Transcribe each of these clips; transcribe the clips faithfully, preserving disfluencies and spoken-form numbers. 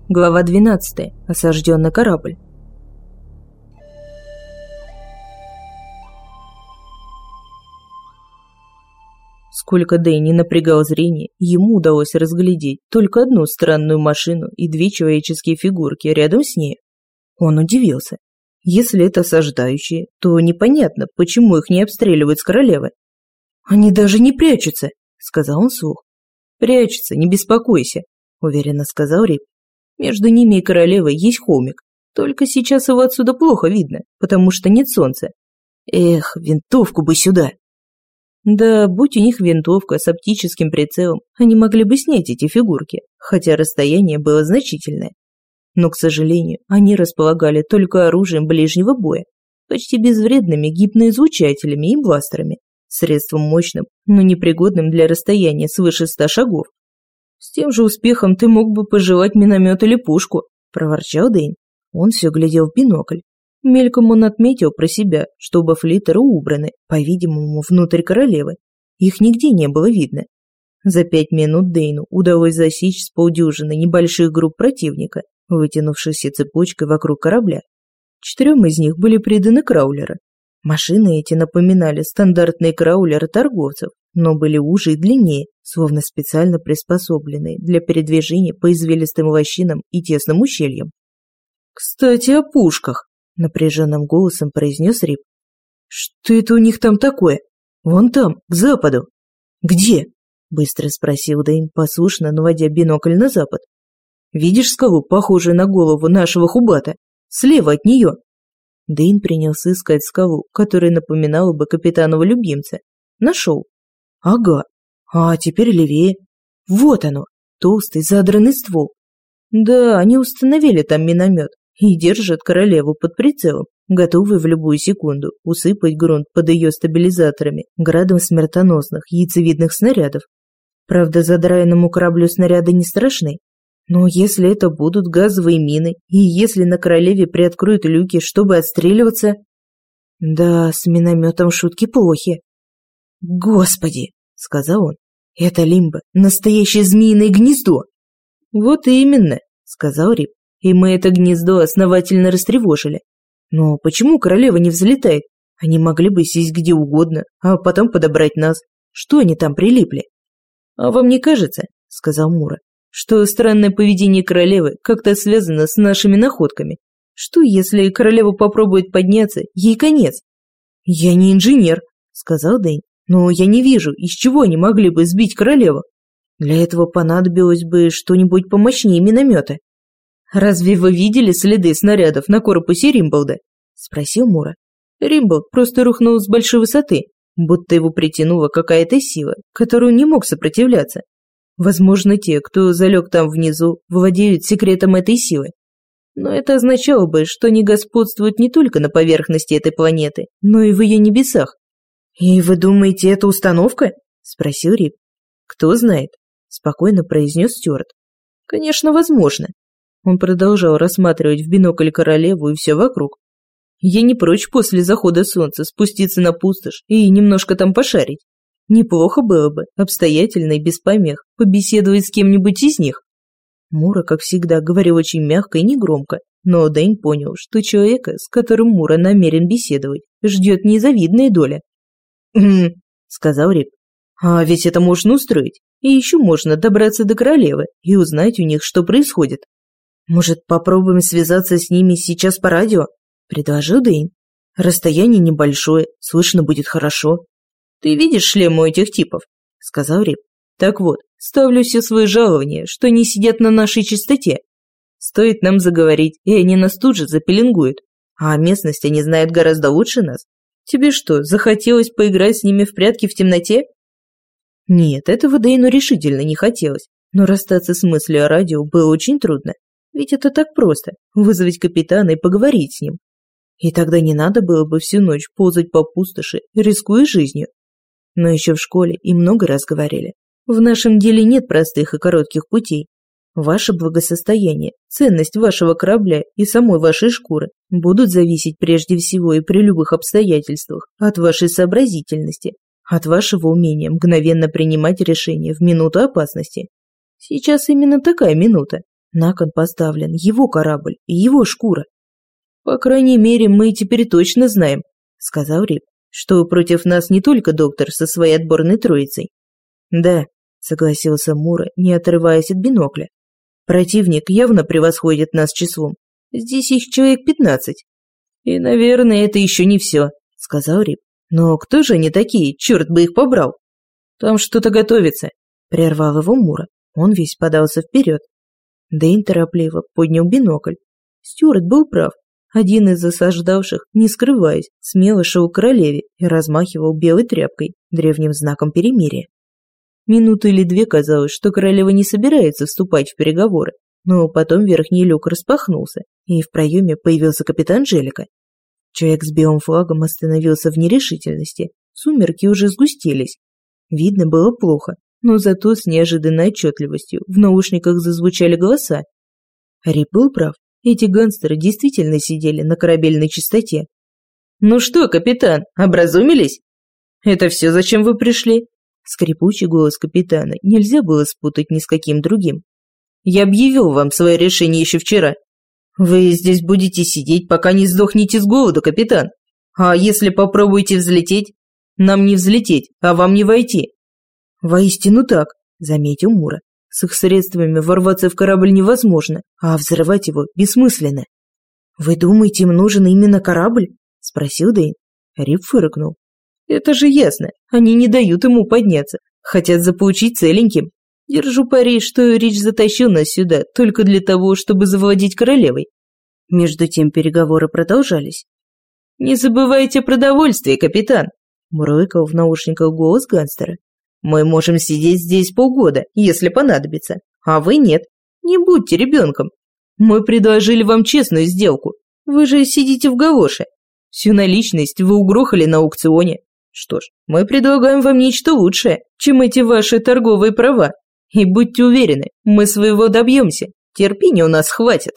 Глава двенадцатая. Осажденный корабль. Сколько Дэй не напрягал зрение, ему удалось разглядеть только одну странную машину и две человеческие фигурки рядом с ней. Он удивился. Если это осаждающие, то непонятно, почему их не обстреливают с королевы. «Они даже не прячутся», — сказал он вслух. «Прячутся, не беспокойся», — уверенно сказал Рип. «Между ними и королевой есть холмик, только сейчас его отсюда плохо видно, потому что нет солнца. Эх, винтовку бы сюда!» Да, будь у них винтовка с оптическим прицелом, они могли бы снять эти фигурки, хотя расстояние было значительное. Но, к сожалению, они располагали только оружием ближнего боя, почти безвредными гипноизлучателями и бластерами, средством мощным, но непригодным для расстояния свыше ста шагов. «С тем же успехом ты мог бы пожелать миномет или пушку», – проворчал Дэйн. Он все глядел в бинокль. Мельком он отметил про себя, что оба флиттера убраны, по-видимому, внутрь королевы. Их нигде не было видно. За пять минут Дэйну удалось засечь с полдюжины небольших групп противника, вытянувшихся цепочкой вокруг корабля. Четырем из них были приданы краулеры. Машины эти напоминали стандартные краулеры торговцев, но были уже и длиннее, словно специально приспособленные для передвижения по извилистым лощинам и тесным ущельям. «Кстати, о пушках», — напряженным голосом произнес Рип. «Что это у них там такое? Вон там, к западу». «Где?» — быстро спросил Дэйн, послушно наводя бинокль на запад. «Видишь скалу, похожую на голову нашего Хубата? Слева от нее». Дэйн принялся искать скалу, которая напоминала бы капитанова любимца. Нашел. «Ага. А теперь левее. Вот оно, толстый задранный ствол. Да, они установили там миномет и держат королеву под прицелом, готовые в любую секунду усыпать грунт под ее стабилизаторами градом смертоносных яйцевидных снарядов. Правда, задраенному кораблю снаряды не страшны. Но если это будут газовые мины, и если на королеве приоткроют люки, чтобы отстреливаться... Да, с минометом шутки плохи. «Господи!» — сказал он. «Это Лимба, настоящее змеиное гнездо!» «Вот именно!» — сказал Рип. «И мы это гнездо основательно растревожили. Но почему королева не взлетает? Они могли бы сесть где угодно, а потом подобрать нас. Что они там прилипли?» «А вам не кажется, — сказал Мура, — что странное поведение королевы как-то связано с нашими находками? Что, если королева попробует подняться, ей конец?» «Я не инженер, — сказал Дэйн, — но я не вижу, из чего они могли бы сбить королеву. Для этого понадобилось бы что-нибудь помощнее миномета». «Разве вы видели следы снарядов на корпусе Римблда?» — спросил Мура. «Римблд просто рухнул с большой высоты, будто его притянула какая-то сила, которую не мог сопротивляться. Возможно, те, кто залег там внизу, владеют секретом этой силы. Но это означало бы, что они господствуют не только на поверхности этой планеты, но и в ее небесах». «И вы думаете, это установка?» – спросил Рип. «Кто знает», – спокойно произнес Стюарт. «Конечно, возможно». Он продолжал рассматривать в бинокль королеву и все вокруг. «Я не прочь после захода солнца спуститься на пустошь и немножко там пошарить. Неплохо было бы, обстоятельно и без помех, побеседовать с кем-нибудь из них». Мура, как всегда, говорил очень мягко и негромко, но Дэйн понял, что человека, с которым Мура намерен беседовать, ждет незавидная доля. «Хм», — сказал Рип. «А ведь это можно устроить, и еще можно добраться до королевы и узнать у них, что происходит». «Может, попробуем связаться с ними сейчас по радио?» – предложил Дэйн. «Расстояние небольшое, слышно будет хорошо». «Ты видишь шлем у этих типов?» – сказал Рип. «Так вот, ставлю все свои жалования, что они сидят на нашей частоте. Стоит нам заговорить, и они нас тут же запеленгуют. А местность они знают гораздо лучше нас. Тебе что, захотелось поиграть с ними в прятки в темноте?» Нет, этого Дэйну решительно не хотелось, но расстаться с мыслью о радио было очень трудно. Ведь это так просто – вызвать капитана и поговорить с ним. И тогда не надо было бы всю ночь ползать по пустоши, рискуя жизнью. Но еще в школе им много раз говорили. В нашем деле нет простых и коротких путей. Ваше благосостояние, ценность вашего корабля и самой вашей шкуры будут зависеть прежде всего и при любых обстоятельствах от вашей сообразительности, от вашего умения мгновенно принимать решения в минуту опасности. Сейчас именно такая минута. На кон поставлен его корабль и его шкура. «По крайней мере, мы теперь точно знаем», — сказал Рип, «что против нас не только доктор со своей отборной троицей». «Да», — согласился Мура, не отрываясь от бинокля. «Противник явно превосходит нас числом. Здесь их человек пятнадцать». «И, наверное, это еще не все», — сказал Рип. «Но кто же они такие? Черт бы их побрал!» «Там что-то готовится», — прервал его Мура. Он весь подался вперед. Дэйн торопливо поднял бинокль. Стюарт был прав. Один из осаждавших, не скрываясь, смело шел к королеве и размахивал белой тряпкой, древним знаком перемирия. Минуту или две казалось, что королева не собирается вступать в переговоры, но потом верхний люк распахнулся, и в проеме появился капитан Джеллика. Человек с белым флагом остановился в нерешительности, сумерки уже сгустились. Видно было плохо, но зато с неожиданной отчетливостью в наушниках зазвучали голоса. Рип был прав, эти гангстеры действительно сидели на корабельной чистоте. «Ну что, капитан, образумились? Это все, зачем вы пришли?» Скрипучий голос капитана нельзя было спутать ни с каким другим. «Я объявил вам свое решение еще вчера. Вы здесь будете сидеть, пока не сдохнете с голоду, капитан. А если попробуете взлететь? Нам не взлететь, а вам не войти». «Воистину так», — заметил Мура. «С их средствами ворваться в корабль невозможно, а взрывать его бессмысленно». «Вы думаете, им нужен именно корабль?» — спросил Дэйн. Рип фыркнул. «Это же ясно, они не дают ему подняться, хотят заполучить целеньким. Держу пари, что Рич затащил нас сюда только для того, чтобы завладеть королевой». Между тем переговоры продолжались. «Не забывайте про продовольствие, капитан», — мурлыкал в наушниках голос гангстера. «Мы можем сидеть здесь полгода, если понадобится, а вы нет. Не будьте ребенком. Мы предложили вам честную сделку. Вы же сидите в галоше. Всю наличность вы угрохали на аукционе. Что ж, мы предлагаем вам нечто лучшее, чем эти ваши торговые права. И будьте уверены, мы своего добьемся. Терпения у нас хватит».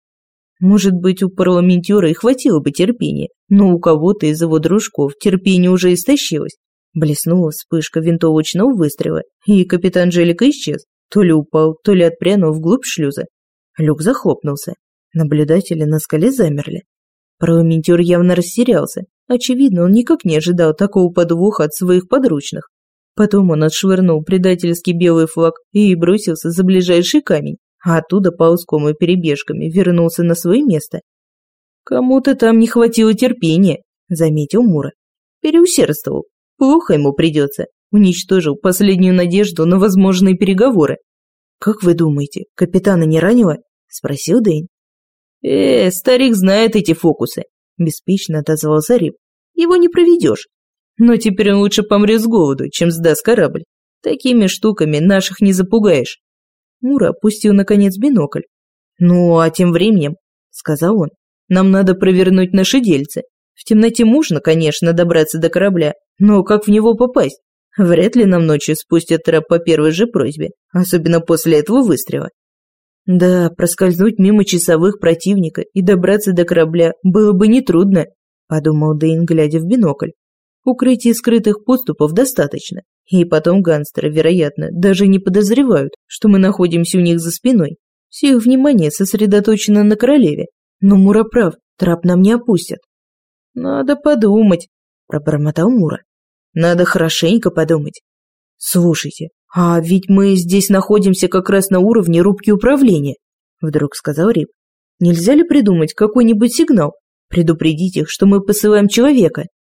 Может быть, у парламентера и хватило бы терпения, но у кого-то из его дружков терпение уже истощилось. Блеснула вспышка винтовочного выстрела, и капитан Джеллика исчез, то ли упал, то ли отпрянул вглубь шлюза. Люк захлопнулся. Наблюдатели на скале замерли. Парламентер явно растерялся. Очевидно, он никак не ожидал такого подвоха от своих подручных. Потом он отшвырнул предательский белый флаг и бросился за ближайший камень, а оттуда ползком и перебежками вернулся на свое место. «Кому-то там не хватило терпения», — заметил Мура. «Переусердствовал. Плохо ему придется. Уничтожил последнюю надежду на возможные переговоры». «Как вы думаете, капитана не ранило?» – спросил Дэйн. «Э, старик знает эти фокусы», – беспечно отозвался Рип. «Его не проведешь. Но теперь он лучше помрет с голоду, чем сдаст корабль. Такими штуками наших не запугаешь». Мура опустил наконец бинокль. «Ну, а тем временем», – сказал он, – «нам надо провернуть наши дельцы. В темноте можно, конечно, добраться до корабля, но как в него попасть? Вряд ли нам ночью спустят трап по первой же просьбе, особенно после этого выстрела». «Да, проскользнуть мимо часовых противника и добраться до корабля было бы нетрудно», – подумал Дэйн, глядя в бинокль. «Укрытий скрытых подступов достаточно, и потом гангстеры, вероятно, даже не подозревают, что мы находимся у них за спиной. Все их внимание сосредоточено на королеве, но Мура прав, трап нам не опустят». «Надо подумать», – пробормотал Мура. «Надо хорошенько подумать. Слушайте, а ведь мы здесь находимся как раз на уровне рубки управления», – вдруг сказал Рип. «Нельзя ли придумать какой-нибудь сигнал? Предупредить их, что мы посылаем человека?»